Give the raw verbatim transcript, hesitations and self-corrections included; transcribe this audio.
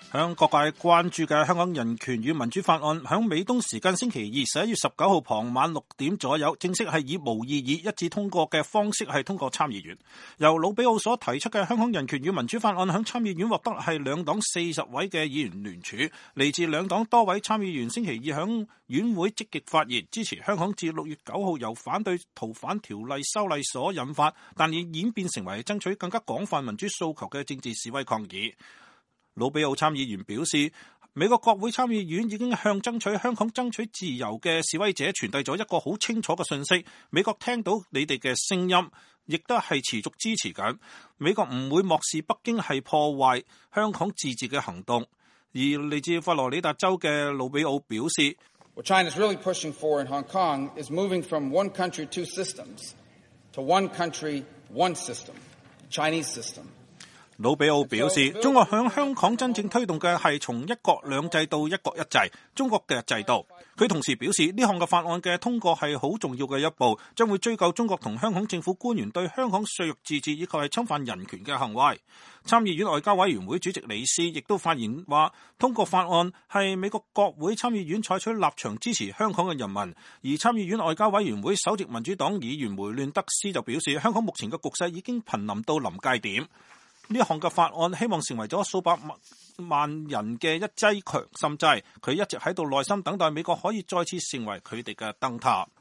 向各界關注嘅香港人權與民主法案，響美東時間星期二十一月十九號傍晚六點左右，正式係以無異議一致通過嘅方式係通過參議院。由魯比奧所提出嘅香港人權與民主法案，響參議院獲得係兩黨四十位嘅議員聯署，嚟自兩黨多位參議員星期二響院會積極發言，支持香港自六月九號由反對逃犯條例修例所引發，但已演變成為爭取更加廣泛民主訴求嘅政治示威抗議。魯比奧參議員表示，美國國會參議院已經向爭取香港爭取自由嘅示威者傳遞咗一個好清楚嘅信息，美國聽到你哋嘅聲音，亦都係持續支持緊。美國唔會漠視北京係破壞香港自治嘅行動。而嚟自佛羅里達州嘅魯比奧表示， What China is really pushing for in Hong Kong is moving from one country, two systems to one country, one system, Chinese system. 魯比奧表示，中國響香港真正推動嘅係從一國兩制到一國一制，中國嘅制度。佢同時表示，呢項嘅法案嘅通過係好重要嘅一步，將會追究中國同香港政府官員對香港削弱自治以及係侵犯人權嘅行為。參議院外交委員會主席李斯亦都發言話，通過法案係美國國會參議院採取立場支持香港嘅人民。而參議院外交委員會首席民主黨議員梅亂德斯就表示，香港目前嘅局勢已經瀕臨到臨界點。呢項嘅法案希望成為咗數百萬人嘅一劑強心劑，佢一直喺度耐心等待美國可以再次成為佢哋嘅燈塔。